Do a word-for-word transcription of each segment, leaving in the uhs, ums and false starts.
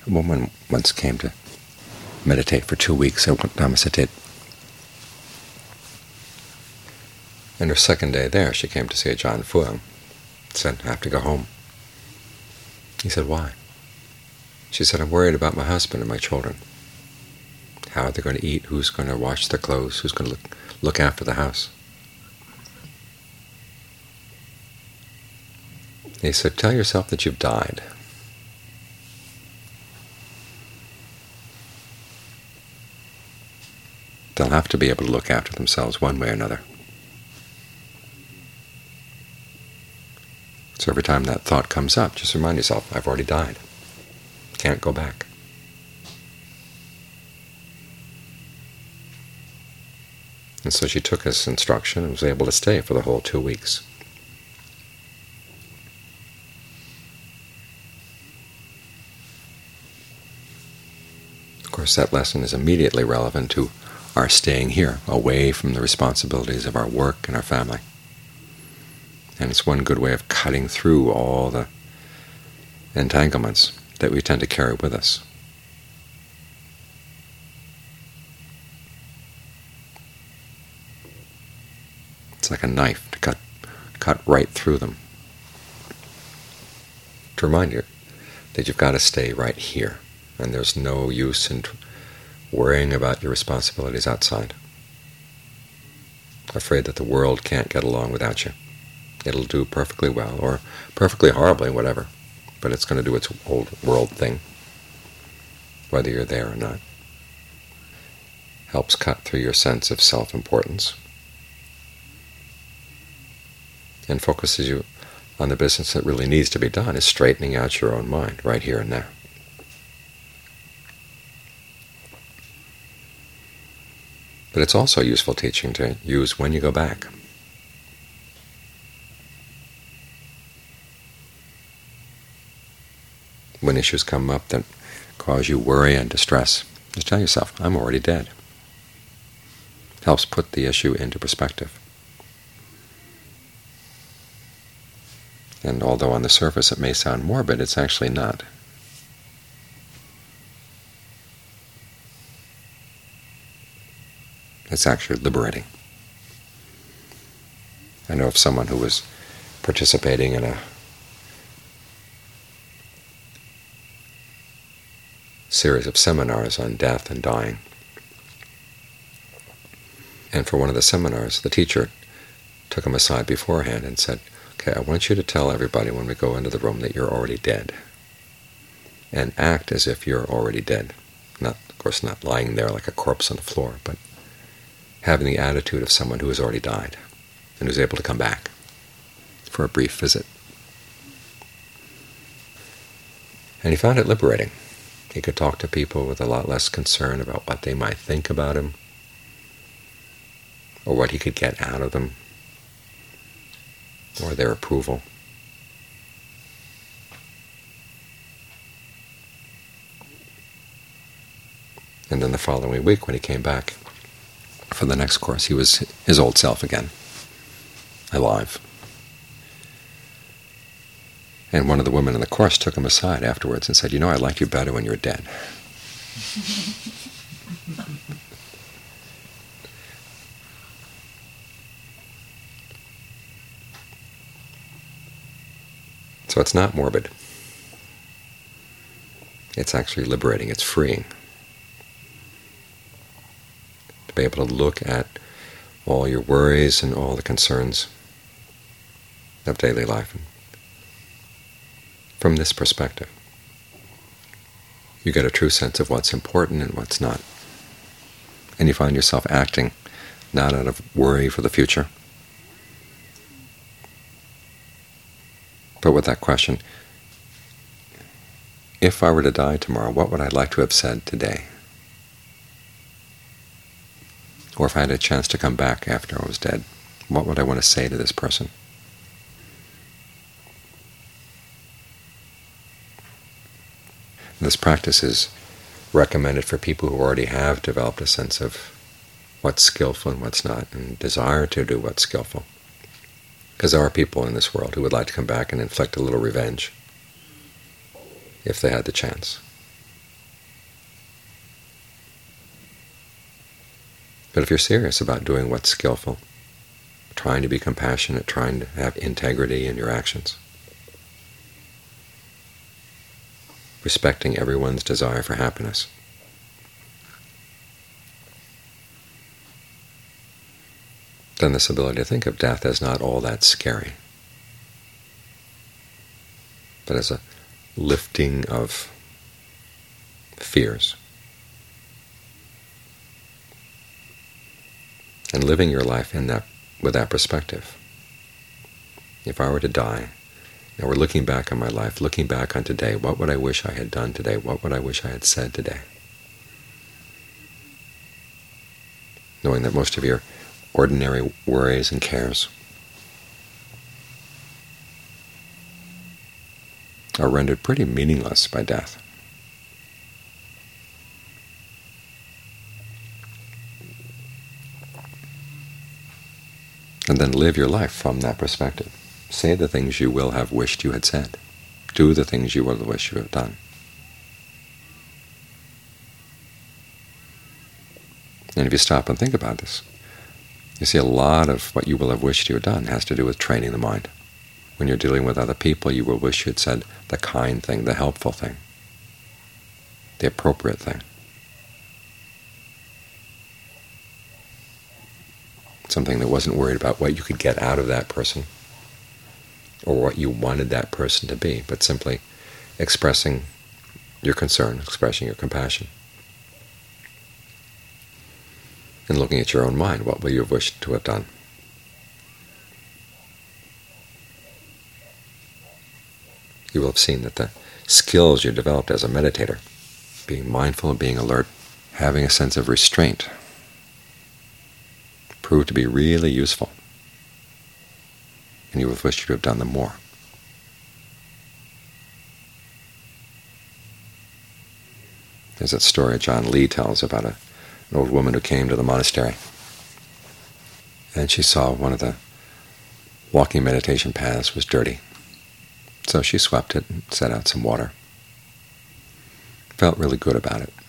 A woman once came to meditate for two weeks at Dhammasatit. And her second day there, she came to see Ajahn Fuang. Said, I have to go home. He said, why? She said, I'm worried about my husband and my children. How are they going to eat? Who's going to wash their clothes? Who's going to look, look after the house? He said, tell yourself that you've died. They'll have to be able to look after themselves one way or another. So every time that thought comes up, just remind yourself, I've already died. Can't go back. And so she took his instruction and was able to stay for the whole two weeks. Of course, that lesson is immediately relevant to our staying here, away from the responsibilities of our work and our family. And it's one good way of cutting through all the entanglements that we tend to carry with us. It's like a knife to cut, cut right through them. To remind you that you've got to stay right here, and there's no use in worrying about your responsibilities outside. Afraid that the world can't get along without you. It'll do perfectly well, or perfectly horribly, whatever, but it's going to do its old world thing, whether you're there or not. Helps cut through your sense of self-importance and focuses you on the business that really needs to be done, is straightening out your own mind right here and now. But it's also useful teaching to use when you go back. When issues come up that cause you worry and distress, just tell yourself, I'm already dead. It helps put the issue into perspective. And although on the surface it may sound morbid, it's actually not. It's actually liberating. I know of someone who was participating in a series of seminars on death and dying. And for one of the seminars, the teacher took him aside beforehand and said, okay, I want you to tell everybody when we go into the room that you're already dead. And act as if you're already dead. Not, of course, not lying there like a corpse on the floor, but having the attitude of someone who has already died and who's able to come back for a brief visit. And he found it liberating. He could talk to people with a lot less concern about what they might think about him or what he could get out of them or their approval. And then the following week, when he came back for the next course, he was his old self again, alive. And one of the women in the course took him aside afterwards and said, you know, I liked you better when you were dead. So it's not morbid. It's actually liberating. It's freeing. To be able to look at all your worries and all the concerns of daily life from this perspective. You get a true sense of what's important and what's not. And you find yourself acting not out of worry for the future, but with that question, if I were to die tomorrow, what would I like to have said today? Or if I had a chance to come back after I was dead, what would I want to say to this person? This practice is recommended for people who already have developed a sense of what's skillful and what's not, and desire to do what's skillful. Because there are people in this world who would like to come back and inflict a little revenge if they had the chance. But if you're serious about doing what's skillful, trying to be compassionate, trying to have integrity in your actions, respecting everyone's desire for happiness, then this ability to think of death as not all that scary, but as a lifting of fears, and living your life in that with that perspective. If I were to die, now we're looking back on my life, looking back on today, what would I wish I had done today? What would I wish I had said today? Knowing that most of your ordinary worries and cares are rendered pretty meaningless by death. And then live your life from that perspective. Say the things you will have wished you had said. Do the things you will have wished you had done. And if you stop and think about this, you see a lot of what you will have wished you had done has to do with training the mind. When you're dealing with other people, you will wish you had said the kind thing, the helpful thing, the appropriate thing. Something that wasn't worried about what you could get out of that person or what you wanted that person to be, but simply expressing your concern, expressing your compassion. And looking at your own mind, what will you have wished to have done? You will have seen that the skills you developed as a meditator, being mindful and being alert, having a sense of restraint, proved to be really useful, and you would have wished you to have done them more. There's that story John Lee tells about a, an old woman who came to the monastery, and she saw one of the walking meditation paths was dirty. So she swept it and set out some water. Felt really good about it.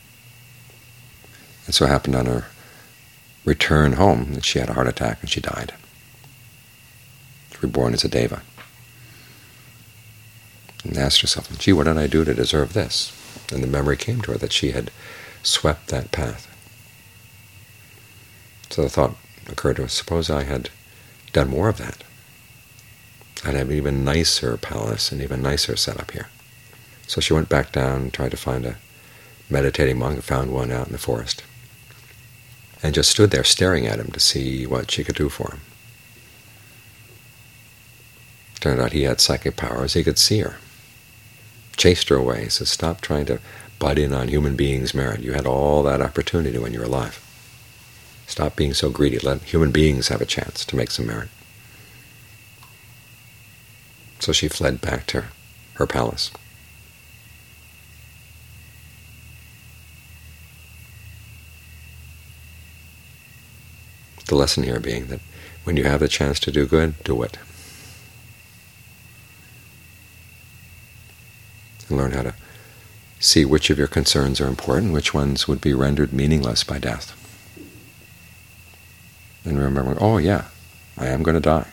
And so it happened on her return home that she had a heart attack and she died. Reborn as a deva. And asked herself, gee, what did I do to deserve this? And the memory came to her that she had swept that path. So the thought occurred to her, suppose I had done more of that. I'd have an even nicer palace and even nicer setup here. So she went back down and tried to find a meditating monk, and found one out in the forest, and just stood there staring at him to see what she could do for him. Turned out he had psychic powers. He could see her. Chased her away. He said, stop trying to butt in on human beings' merit. You had all that opportunity when you were alive. Stop being so greedy. Let human beings have a chance to make some merit. So she fled back to her palace. The lesson here being that when you have the chance to do good, do it. And learn how to see which of your concerns are important, which ones would be rendered meaningless by death. And remember, oh yeah, I am going to die.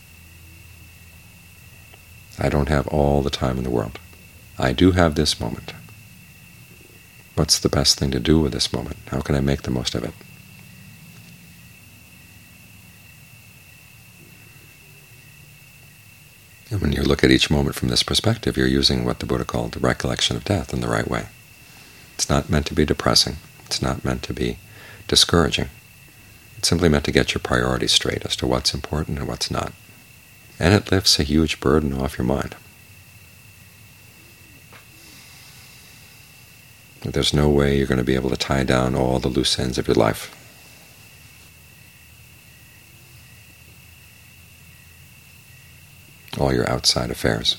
I don't have all the time in the world. I do have this moment. What's the best thing to do with this moment? How can I make the most of it? And when you look at each moment from this perspective, you're using what the Buddha called the recollection of death in the right way. It's not meant to be depressing. It's not meant to be discouraging. It's simply meant to get your priorities straight as to what's important and what's not. And it lifts a huge burden off your mind. There's no way you're going to be able to tie down all the loose ends of your life. All your outside affairs.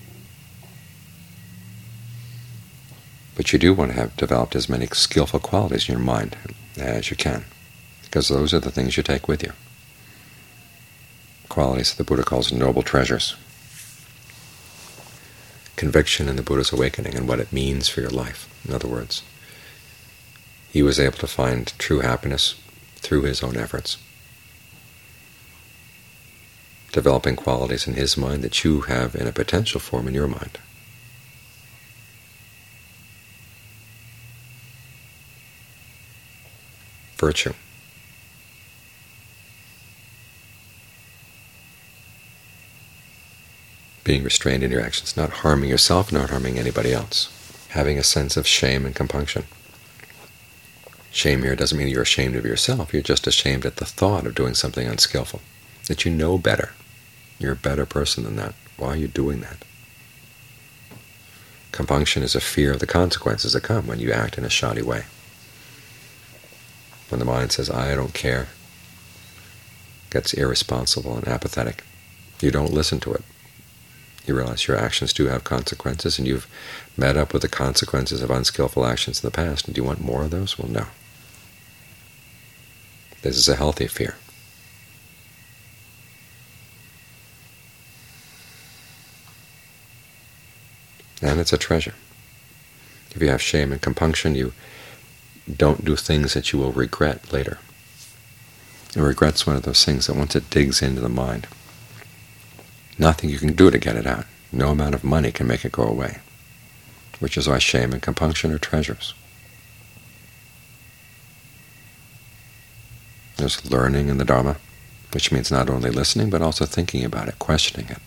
But you do want to have developed as many skillful qualities in your mind as you can, because those are the things you take with you. Qualities that the Buddha calls noble treasures. Conviction in the Buddha's awakening and what it means for your life. In other words, he was able to find true happiness through his own efforts, developing qualities in his mind that you have in a potential form in your mind. Virtue. Being restrained in your actions, not harming yourself, not harming anybody else. Having a sense of shame and compunction. Shame here doesn't mean you're ashamed of yourself. You're just ashamed at the thought of doing something unskillful, that you know better. You're a better person than that. Why are you doing that? Compunction is a fear of the consequences that come when you act in a shoddy way. When the mind says, I don't care, gets irresponsible and apathetic, you don't listen to it. You realize your actions do have consequences, and you've met up with the consequences of unskillful actions in the past, and do you want more of those? Well, no. This is a healthy fear. And it's a treasure. If you have shame and compunction, you don't do things that you will regret later. And regret's one of those things that once it digs into the mind, nothing you can do to get it out. No amount of money can make it go away, which is why shame and compunction are treasures. There's learning in the Dharma, which means not only listening, but also thinking about it, questioning it.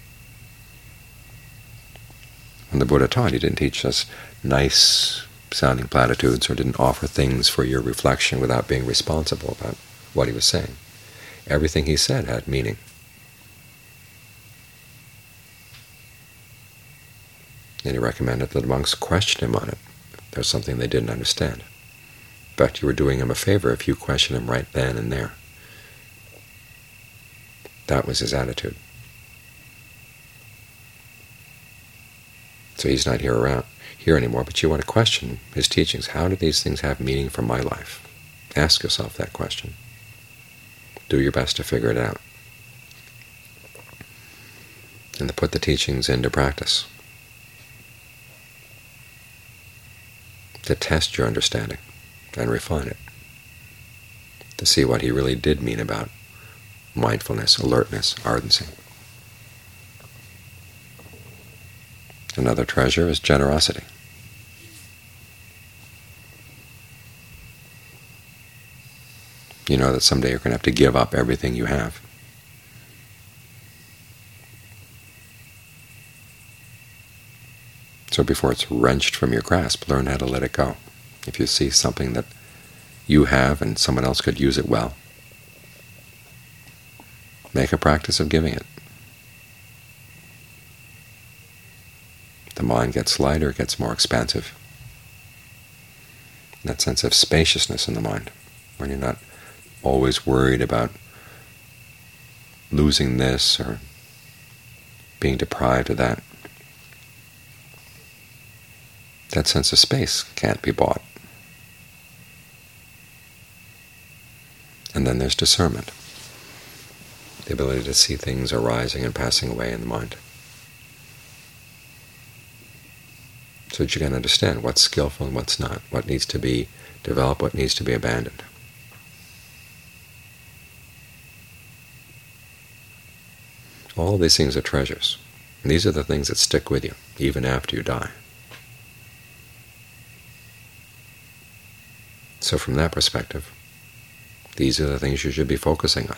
When the Buddha taught, he didn't teach us nice-sounding platitudes or didn't offer things for your reflection without being responsible about what he was saying. Everything he said had meaning. And he recommended that the monks question him on it. There's something they didn't understand. But you were doing him a favor if you question him right then and there. That was his attitude. So he's not here around here anymore, but you want to question his teachings. How do these things have meaning for my life? Ask yourself that question. Do your best to figure it out. And to put the teachings into practice. To test your understanding and refine it. To see what he really did mean about mindfulness, alertness, ardency. Another treasure is generosity. You know that someday you're going to have to give up everything you have. So before it's wrenched from your grasp, learn how to let it go. If you see something that you have and someone else could use it well, make a practice of giving it. The mind gets lighter, it gets more expansive. That sense of spaciousness in the mind, when you're not always worried about losing this or being deprived of that. That sense of space can't be bought. And then there's discernment, the ability to see things arising and passing away in the mind, so that you can understand what's skillful and what's not, what needs to be developed, what needs to be abandoned. All these things are treasures. And these are the things that stick with you, even after you die. So from that perspective, these are the things you should be focusing on.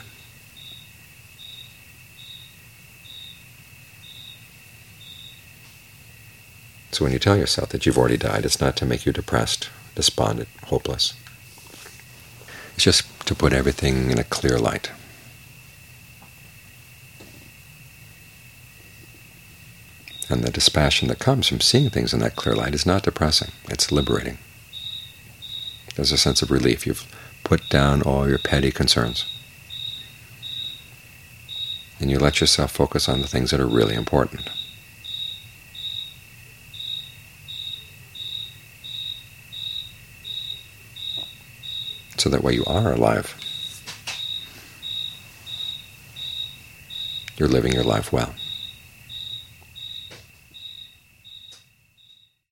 So when you tell yourself that you've already died, it's not to make you depressed, despondent, hopeless. It's just to put everything in a clear light. And the dispassion that comes from seeing things in that clear light is not depressing. It's liberating. There's a sense of relief. You've put down all your petty concerns. And you let yourself focus on the things that are really important. So that way you are alive. You're living your life well.